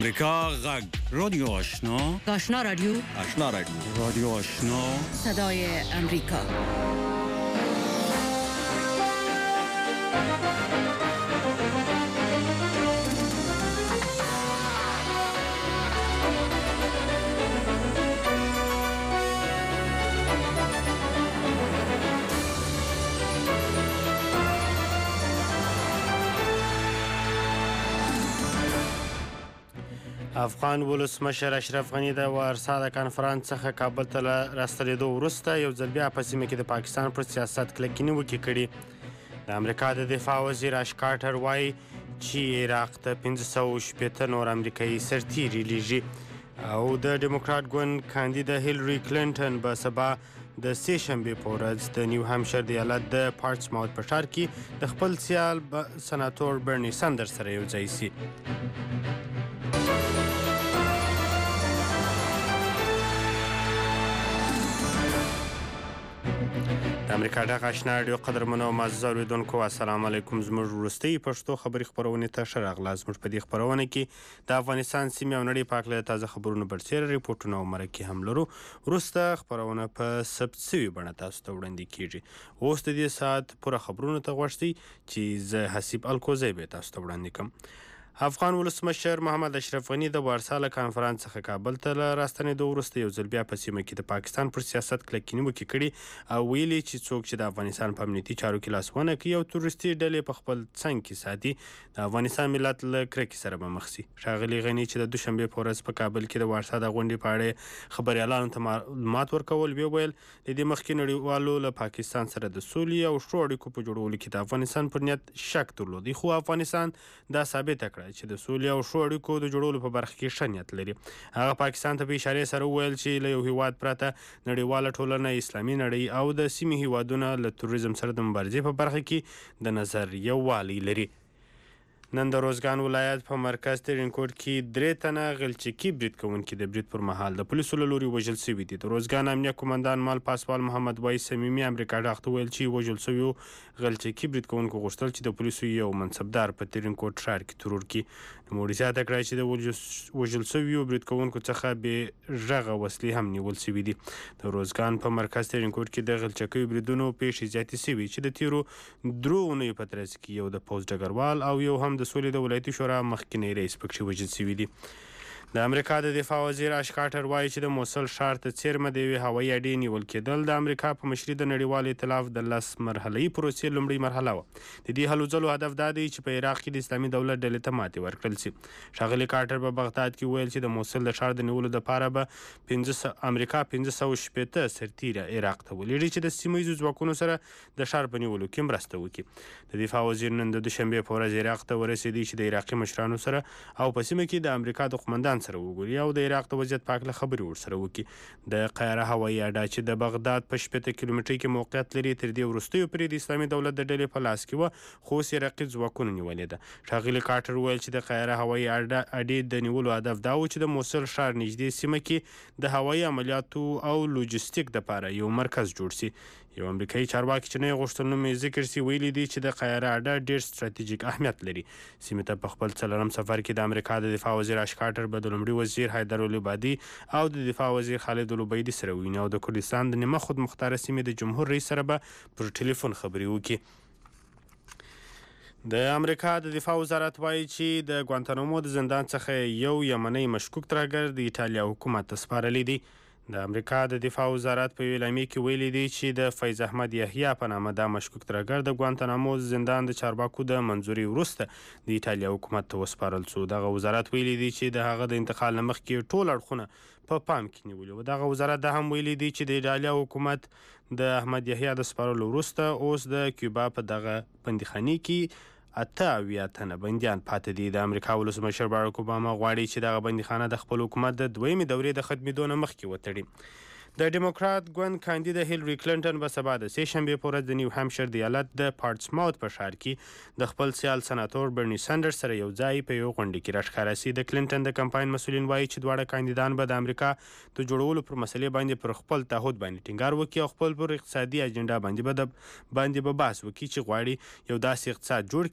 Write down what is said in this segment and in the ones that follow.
امریکا غږ رادیو آشنا آشنا رادیو رادیو آشنا صدای امریکا. افغان ولسمشر اشرف غني د وارسا د کانفرنس څخه کابل ته راستنېدو وروسته یو ځل بیا په سیمه کې د پاکستان پر سیاست کلکې نیوکې کړي. د امریکا د دفاع وزیر اش کارټر وایي چې عراق ته 560 نور امریکایي سرتیري لیږي او د ډیموکرات ګوند کاندیده هیلری کلینټن به سبا د سې شنبې په ورځ د نیو همشر د ایالت د پارټسماوت په ښار کې د خپل سیال سناتور برني ساندرز سره یو ځای سي. د امریکا ډغ آشنا راډیو قدرمنو او معزز اورېدونکو السلام علیکم. زموږ وروستۍ پښتو خبري خپرونې ته ښه راغلاست. زموږ په دې خپرونه کې د افغانستان سیمې او نړۍ په هکله د تازه خبرونو برسېره ریپورټونه او مرکې هم لرو. وروسته خپرونه په ثبت سوي بڼه تاسو ته وړاندې کیږي. اوس د دې ساعت پوره خبرونو ته غوږ شئ چې زه حسیب الکوزی به تاسو ته وړاندې کړم. افغان ولسمشر محمد اشرف غني د وارسا له کانفرنس څخه کابل ته راستنېدو وروسته یو ځل بیا په سیمه کې د پاکستان پر سیاست کلکې نیوکې کړي او ویلي چې څوک چې د افغانستان په امنیتي چارو کې لاس ونه کړي او تروریستي ډلې په خپل څنګ کې ساتي د افغانستان ملت له کرکې سره به مخ سي. ښاغلي غني چې د دوشنبې په ورځ په کابل کې د وارسا د غونډې په اړه خبریالانو ته معلومات ورکول ویل د دې مخکې نړیوالو له پاکستان سره د سولې او ښو اړیکو په جوړولو کې د افغانستان پر نیت شک درلودی خو افغانستان دا ثابته کړه چې د سولې او ښو اړیکو د جوړولو په برخه کې ښه نیت لري. هغه پاکستان ته په اشارې سره وویل چې له یو هیواد پرته نړیواله ټولنه اسلامي نړۍ او د سیمې هیوادونه له تروریزم سره د مبارزې په برخه کې د نظر یووالی لري. نن د روزګان ولایت په مرکز ترینکوټ کې 3 تنه غلچکي برید کوونکي د برید پر مهال د پولیسو له لوري وژل شوي دي. د روزګان امنیه قومندان مال پاسوال محمد وایي صمیمي امریکا ډغ ته ویل چې وژل شویو غلچکي برید کوونکو غوښتل چې د پولیسو یو منصبدار په ترینکوټ ښار کې ترور کړي. نوموړي زیاته کړه چې د وژل شویو برید کوونکو څخه بې غږه وسلې هم نیول شوي دي. د روزګان په مرکز ترینکوټ کې د غلچکیو بریدونو پیښې زیاتې شوي چې د تیرو 3 اونیو په ترڅ کې یو د پوځ ډګروال او یو هم د سولې د ولایتي شورا مخکینی رئیس پکښې وژل شوي دي. د امریکا د دفاع وزیر اش کارټر وایي چې د موسل ښار ته څیرمه د یوې هوایي اډې نیول کېدل د امریکا په مشري د نړیوال ائتلاف د 10 مرحله‌یي پروسې لومړۍ مرحله وه. د دې هلو ځلو هدف دا دی چې په عراق کې د اسلامي دولت ډلې ته ماتې ورکړل شي. ښاغلي کارټر په بغداد کې ویل چې د موسل د ښار د نیولو دپاره به امریکا 560 سرتیره عراق ته ولېږي چې د سیمه ییزو ځواکونو سره د ښار په نیولو کې مرسته وکړي. د دفاع وزیر نن د دوشنبې په ورځ عراق ته ورسېدی چې د عراقي مشرانو سره او په سیمه کې د امریکا د قومندان سره وګوري او د عراق د وضعیت په هکله خبرې ورسره وکړي. د قیره هوایي اډه چې د بغداد په 60 کیلومترۍ کې موقعیت لري تر دې وروستیو پورې د اسلامي دولت د ډلې په لاس کې وه خو اوس عراقي ځواکونو نیولې ده. ښاغلي کارټر وویل چې د قیره هوایي اډې د نیولو هدف دا و چې د موسل ښار نږدې سیمه کې د هوایي عملیاتو او لوجستیک دپاره یو مرکز جوړ شي. یو امریکایي چارواکي چې نه یې غوښتل نوم یې ذکر شي ویلي دی چې د قیره اډه ډېر ستراتیژیک اهمیت لري. سیمې ته په خپل 4م سفر کې د امریکا د دفاع وزیر اش کارټر به د لومړي وزیر حیدر العبادي او د دفاع وزیر خالد العبیدي سره ویني او د کردستان د نیمه خود مختاره سیمې د جمهور رئیس سره به پر ټلیفون خبرې وکړي. د امریکا د دفاع وزارت وایي چې د ګوانتانامو د زندان څخه یو یمنی مشکوک ترهګر د ایټالیا حکومت ته سپارلی دی. د امریکا د دفاع وزارت په اعلامیه کې ویلي دی چې د فیض احمد یحیی په نامه دا مشکوک ترهګر د ګوانتانامو زندان د چارواکو د منظوري وروسته د ایټالیا حکومت ته وسپارل شو. دغه وزارت ویلي دی چې د هغه د انتقال نه مخکې ټول اړخونه په پام کې نیولي وو. دغه وزارت دا هم ویلي دی چې د ایټالیا حکومت د احمد یحیی د سپارلو وروسته اوس د کیوبا په دغه بندیخانې کې 88 تنه بندیان پاتې دي. د امریکا ولسمشر باراک اوباما غواړي چې دغه بندیخانه د خپل حکومت د 2مې دورې د ختمېدو نه مخکې وتړي. د ډیموکرات ګوند کاندیده هیلری کلینټن به سبا د سې شنبې په ورځ د نیو همشر د ایالت د پارټسماوت په ښار کې د خپل سیال سناتور برني ساندرز سره یو ځای په یو غونډه کې راښکاره سي. د کلینټن د کمپاین مسؤلین وایي چې دواړه کاندیدان به د امریکا د جوړولو پر مسلې باندې پر خپل تعهد باندې ټینګار وکړي او خپل پر اقتصادي اجنډا باندې به بحث وکړي چې غواړي یو داسې اقتصاد جوړ کړي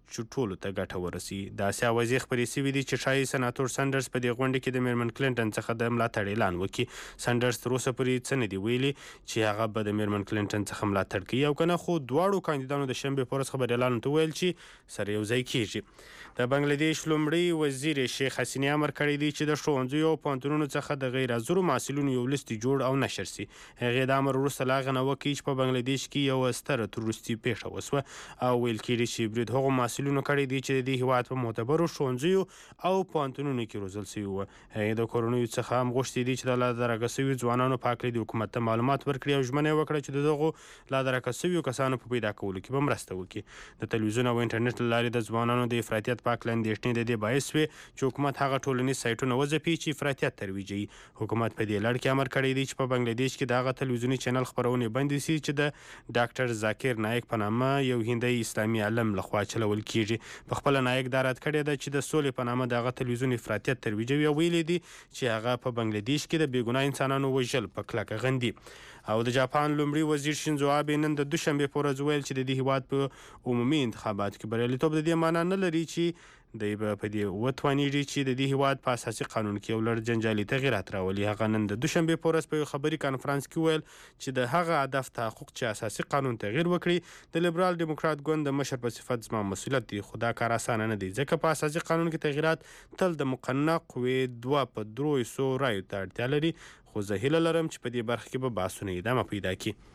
چې ټولو ته ګټه ورسي. د اسیا وزیر خبرې سوي دي چې ښایي سناتور سندرز په دې غونډه کې د میرمن کلینټن څخه د ملاتړ اعلان وکړي. سندرز تر اوسه پورې څه نه دي ویلي چې هغه به د میرمن کلینټن څخه ملاتړ کوي او کنه، خو دواړو کاندیدانو د شنبې په ورځ خبر اعلان ته ویل چې سره یو ځای کیږي. د بنگلاديش لومړی وزیر شیخ حسینه امر کړی دی چې د ښوونځیو او پوهنتونونو څخه د غیر حاضرو محصلینو یو لیست جوړ او نشر سي. هغې د امر وروسته له هغه نه وکړي چې په بنگلاديش کې یوه ستره تروریستي پیښه وسوه او ویل کېږي چې برید هغو محصلینو کړی دی چې د دې هیواد په معتبرو ښوونځیو او پوهنتونونو کې روزل سوي وو. هغې د کورنیو څخه هم غوښتي دي چې د لادرکه سویو ځوانانو په هکله د حکومت ته معلومات ورکړي او ژمنه یې وکړه چې د دغو لادرکه سویو کسانو په پیدا کولو کې به مرسته وکړي. د تلویزیون او انټرنیټ له لارې د ځوانانو د افراطیت په هکله اندېښنې د دې باعث وي چې حکومت هغه ټولنیز سایټونه وځپي چې افراطیت ترویجوي. حکومت په دې لړ کې امر کړی دی چې په بنگلاديش کې د هغه تلویزیوني چینل خپرونې بندې سي چې د ډاکټر ذاکر نایک په نامه یو هندی اسلامي عالم لخوا چلول کیږي. په خپله نایک دا رد کړې ده چې د سولې په نامه د هغه تلویزیون افراطیت ترویجوي او ویلي دي چې هغه په بنگلاديش کې د بېګناه انسانانو وژل په کلکه غندي. او د جاپان لومړي وزیر شینزو آبې نن د دوشنبې په ورځ ویل چې د دې هیواد په عمومي انتخاباتو کې بریالیتوب د دې معنا نه لري چې دی به په دې وتوانیږي چې د دې هیواد په اساسي قانون کې یو لړ جنجالي تغیرات راولي. هغه نن د دوشنبې په ورځ په یو خبري کانفرانس کې ویل چې د هغه هدف تحقق چې اساسي قانون تغییر وکړي د لیبرال دیموکرات ګوند د مشر په صفت زما مسؤلیت دی، خو دا کار اسانه نه دی ځکه په اساسي قانون کې تغییرات تل د مقننه قوې 2/300 رایو ته اړتیا لري، خو زه هیله لرم چې په دې برخه کې به بحثونه ادامه پیدا کړي.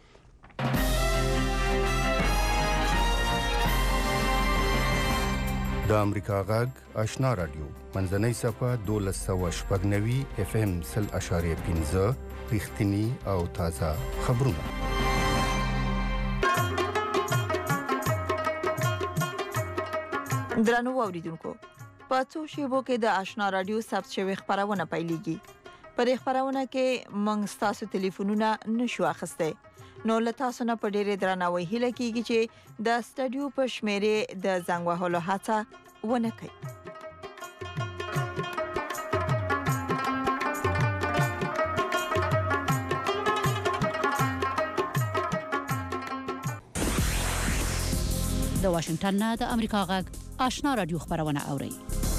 د امریکا غږ آشنا رادیو منځنۍ صفحه 1290 FM 0.5 رښتینی او تازه خبرونه. درنو اوریدونکو، په څو شیبو کې د آشنا رادیو ثبت شوی خبرونه پیلېږي. پر خبرونه کې موږ تاسو ټلیفونونه نشو اخیستی، نو له تاسو نه په ډېرې درناوي هیله کیږي چې د سټډیو په شمیرې د زنګ وهلو هڅه ونه کړئ. د واشنگټن نه د امریکا غږ آشنا رادیو خبرونه اورئ.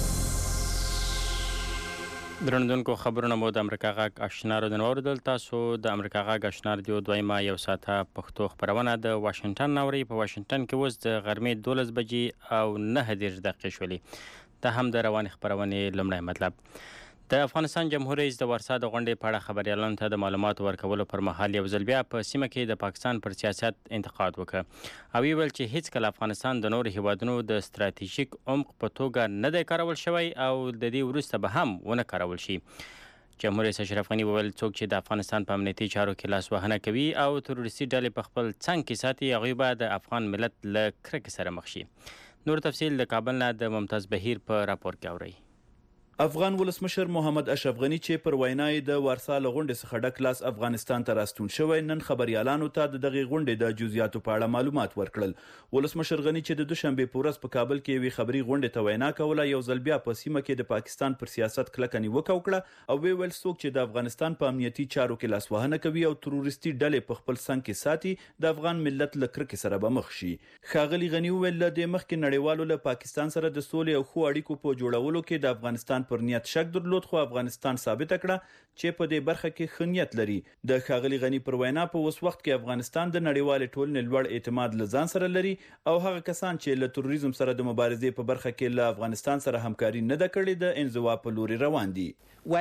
درنوونکو خبرونه مو د امریکا غږ آشنا رادیو اوریدل. تاسو د امریکا غږ آشنا رادیو دویمه یو ساعته پښتو خبرونه د واشنگټن اورئ. په واشنگټن کې اوس د غرمې 12 بجې او 9 دقیقې شولې. دا هم د روانې خبرونې لومړی مطلب. د افغانستان جمهور رئیس د ورسا د غونډې په اړه خبريالانو ته د معلوماتو ورکولو پر مهال یو ځل بیا په سیمه کې د پاکستان پر سیاست انتقاد وکړ او ویل چې هیڅ کله افغانستان د نور هیوادونو د ستراتیژیک عمق په توګه نه دی کارول شوی او د دې وروسته به هم ونه کارول شي. جمهور رئیس اشرف غنی وویل څوک چې د افغانستان په امنیتي چارو کې لاس وهنه کوي او تروریستي ډلې په خپل څنګ کې ساتي، هغوی به د افغان ملت له کرکې سره مخ شي. نور تفصیل د کابل نه د ممتاز بهیر په راپور کې اورئ. افغان ولسمشر محمد اشرف غنی چې پر وینای د ورسا لغونډې څخه ډک لاس افغانستان ته راستون شوی، نن خبريالانو ته د دغه غونډې د جزئیاتو په اړه معلومات ورکړل. ولسمشر غنی چې د دوشنبې په ورځ په کابل کې وی خبري غونډې ته وینا کوله، یو ځل بیا په سیمه کې د پاکستان پر سیاست کلکه نیوکه وکړه او ویل څوک چې د افغانستان په امنیتي چارو کې لاس وهنه کوي او تروریستي ډلې په خپل څنګ کې ساتي، د افغان ملت له کرکې سره به مخ شي. ښاغلي غنی ویل د مخکې نړیوالو له پاکستان سره د سولې او ښو اړیکو په جوړولو کې د افغانستان پر نیت شک درلود، خو افغانستان ثابت کړه چې په دې برخه کې خنیت لري. د ښاغلي غنی پر وینا په اوس وخت کې افغانستان د نړیوال ټولنې لوړ اعتماد لزان سره لري او هغه کسان چې له تروریزم سره د مبارزې په برخه کې له افغانستان سره همکاري نه ده کړې د انزوا په لوري روان دي.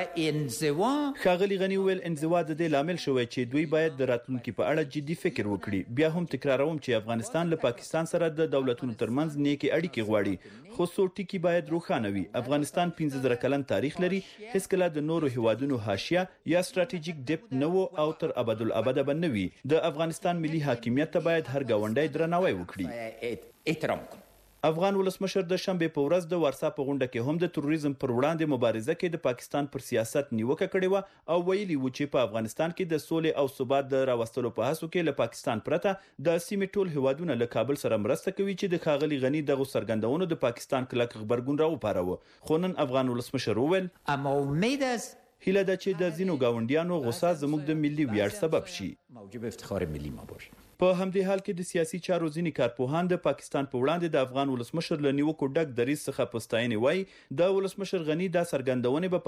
ښاغلي غنی ویل انزوا د دې لامل شوی چې دوی باید د راتلونکي په اړه جدي فکر وکړي. بیا هم تکراروم چې افغانستان له پاکستان سره د دولتونو ترمنځ نیکي اړیکې غواړي، خو څو ټکي باید روښانه وي. افغانستان 15 کلن تاریخ لري، هیڅ کله د نورو هیوادونو حاشیه یا ستراتیژیک ډیپ نه و او تر ابدالابد به نه وي. د افغانستان ملي حاکمیت ته باید هر گاونډی درناوی وکړي. افغان ولسمشر د شنبې په ورځ د ورسا په غونډه کې هم د تروریزم پر وړاندې مبارزه کې د پاکستان پر سیاست نیوکه کړې و او ویلي و چې په افغانستان کې د سولې او ثبات د راوستلو په هڅو کې له پاکستان پرته د سیمې ټول هیوادونه له کابل سره مرسته کوي چې د ښاغلي غنی دغه څرګندونو د پاکستان کلک خبرګون راوپاروه. خو نن افغان ولسمشر وویل هیله ده چې د ځینو گاونډیانو غوسه زموږ د ملي ویاړ سبب شي. موجب افتخار ملی ما باشه. په همدې حال کې د سیاسي چارو ځینې کارپوهان د پاکستان په وړاندې د افغان ولسمشر له نیوکو ډک دریځ څخه پستاینه وایي د ولسمشر غنی دا څرګندونه به